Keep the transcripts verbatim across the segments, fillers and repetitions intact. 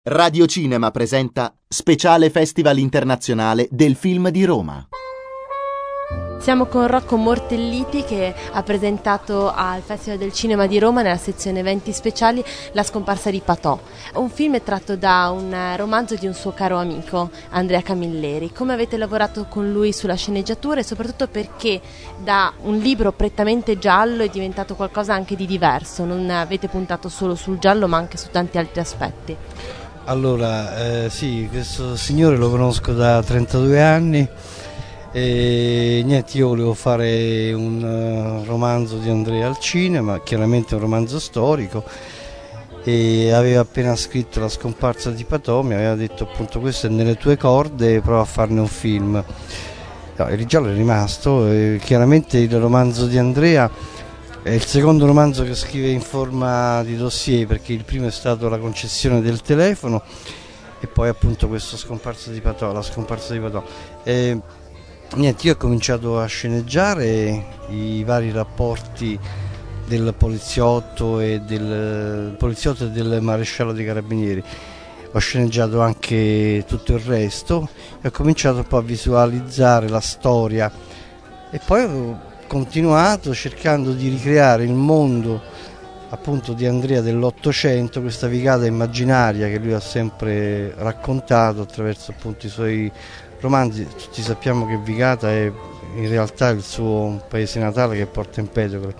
Radio Cinema presenta Speciale Festival Internazionale del Film di Roma. Siamo con Rocco Mortelliti che ha presentato al Festival del Cinema di Roma nella sezione eventi speciali La scomparsa di Patò. Un film tratto da un romanzo di un suo caro amico, Andrea Camilleri. Come avete lavorato con lui sulla sceneggiatura e soprattutto perché da un libro prettamente giallo è diventato qualcosa anche di diverso? Non avete puntato solo sul giallo ma anche su tanti altri aspetti. Allora, eh, sì, questo signore lo conosco da trentadue anni e niente, io volevo fare un uh, romanzo di Andrea al cinema, chiaramente un romanzo storico, e aveva appena scritto La scomparsa di Patò, mi aveva detto appunto questo è nelle tue corde, prova a farne un film. No, il giallo è rimasto, e chiaramente il romanzo di Andrea è il secondo romanzo che scrive in forma di dossier, perché il primo è stato La concessione del telefono e poi appunto questo scomparsa di Patò, La scomparsa di Patò. E, niente, io ho cominciato a sceneggiare i vari rapporti del poliziotto e del poliziotto e del maresciallo dei carabinieri. Ho sceneggiato anche tutto il resto e ho cominciato un po' a visualizzare la storia e poi ho continuato cercando di ricreare il mondo appunto di Andrea dell'Ottocento, questa vigata immaginaria che lui ha sempre raccontato attraverso appunto i suoi romanzi. Tutti sappiamo che Vigata è in realtà il suo paese natale, che è Porto Empedocle,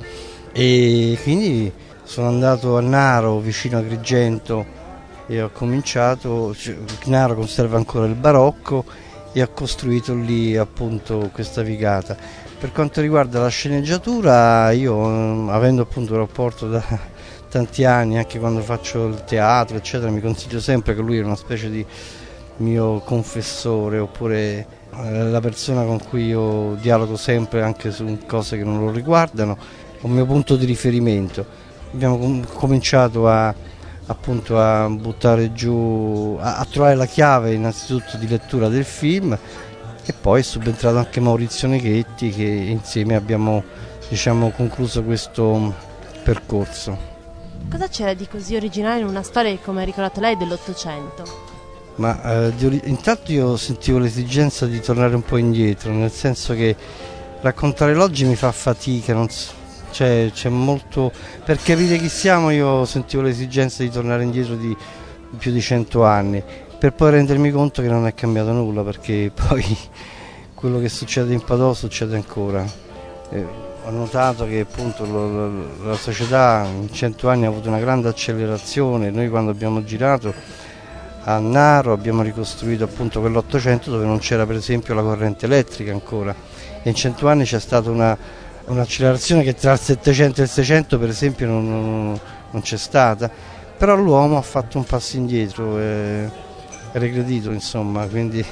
e quindi sono andato a Naro vicino a Agrigento e ho cominciato, cioè, Naro conserva ancora il barocco e ho costruito lì appunto questa vigata. Per quanto riguarda la sceneggiatura, io avendo appunto un rapporto da tanti anni, anche quando faccio il teatro eccetera, mi consiglio sempre che lui è una specie di mio confessore, oppure la persona con cui io dialogo sempre anche su cose che non lo riguardano, un mio punto di riferimento. Abbiamo com- cominciato a, appunto a buttare giù, a, a trovare la chiave innanzitutto di lettura del film, e poi è subentrato anche Maurizio Neghetti, che insieme abbiamo, diciamo, concluso questo percorso. Cosa c'era di così originale in una storia che, come ha ricordato lei, dell'Ottocento? Ma eh, di, intanto io sentivo l'esigenza di tornare un po' indietro, nel senso che raccontare l'oggi mi fa fatica, non so, cioè, c'è molto, per capire chi siamo io sentivo l'esigenza di tornare indietro di più di cento anni, per poi rendermi conto che non è cambiato nulla, perché poi quello che succede in Padova succede ancora. Eh, ho notato che appunto lo, lo, la società in cento anni ha avuto una grande accelerazione. Noi quando abbiamo girato a Naro abbiamo ricostruito appunto quell'Ottocento dove non c'era per esempio la corrente elettrica ancora, e in cento anni c'è stata una, un'accelerazione che tra il Settecento e il Seicento per esempio non, non, non c'è stata, però l'uomo ha fatto un passo indietro, eh, è regredito insomma, quindi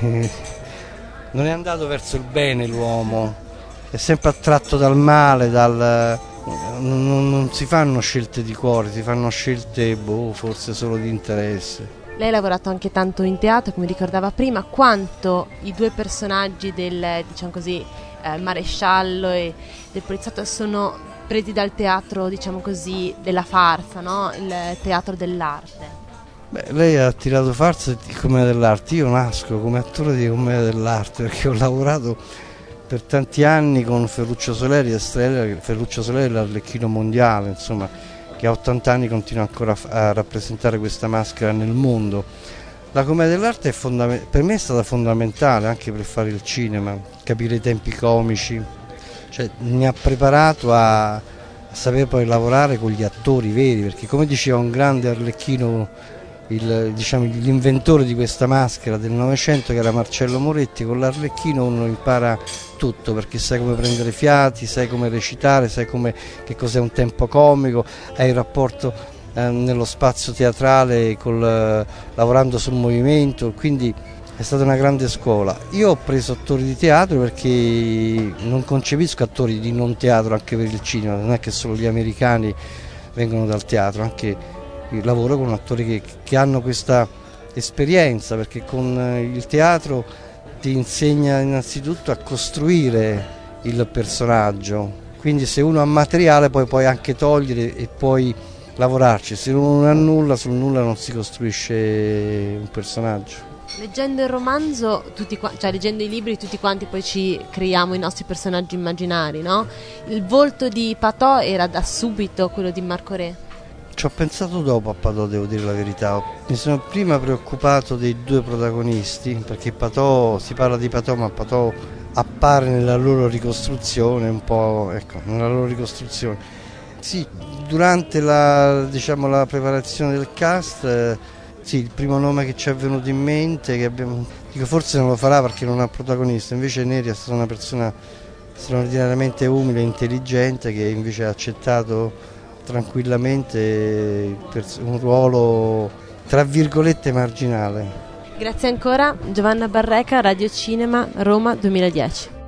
non è andato verso il bene l'uomo, è sempre attratto dal male, dal, non, non si fanno scelte di cuore, si fanno scelte boh, forse solo di interesse. Lei ha lavorato anche tanto in teatro, come ricordava prima, quanto i due personaggi del, diciamo così, eh, maresciallo e del poliziotto sono presi dal teatro, diciamo così, della farsa, no? Il teatro dell'arte. Beh, lei ha tirato farsa di commedia dell'arte, io nasco come attore di commedia dell'arte perché ho lavorato per tanti anni con Ferruccio Soleri, Estrella, Ferruccio Soleri l'Arlecchino mondiale, insomma, che a ottanta anni continua ancora a rappresentare questa maschera nel mondo. La commedia dell'arte è fondament- per me è stata fondamentale anche per fare il cinema, capire i tempi comici, cioè mi ha preparato a, a saper poi lavorare con gli attori veri, perché come diceva un grande Arlecchino, il, diciamo, l'inventore di questa maschera del Novecento, che era Marcello Moretti, con l'Arlecchino uno impara tutto, perché sai come prendere fiati, sai come recitare, sai come, che cos'è un tempo comico, hai il rapporto eh, nello spazio teatrale col, eh, lavorando sul movimento, quindi è stata una grande scuola. Io ho preso attori di teatro perché non concepisco attori di non teatro anche per il cinema, non è che solo gli americani vengono dal teatro, anche io lavoro con attori che, che hanno questa esperienza, perché con il teatro ti insegna innanzitutto a costruire il personaggio, quindi se uno ha materiale poi puoi anche togliere e puoi lavorarci, se uno non ha nulla, sul nulla non si costruisce un personaggio. Leggendo il romanzo, tutti qua- cioè leggendo i libri, tutti quanti poi ci creiamo i nostri personaggi immaginari, no? Il volto di Patò era da subito quello di Marco Re. Ci ho pensato dopo a Patò, devo dire la verità. Mi sono prima preoccupato dei due protagonisti, perché Patò, si parla di Patò, ma Patò appare nella loro ricostruzione, un po', ecco, nella loro ricostruzione. Sì, durante la, diciamo, la preparazione del cast, eh, sì, il primo nome che ci è venuto in mente, che abbiamo, dico forse non lo farà perché non ha protagonista, invece Neri è stata una persona straordinariamente umile e intelligente che invece ha accettato tranquillamente un ruolo tra virgolette marginale. Grazie ancora, Giovanna Barreca, Radio Cinema, Roma duemiladieci.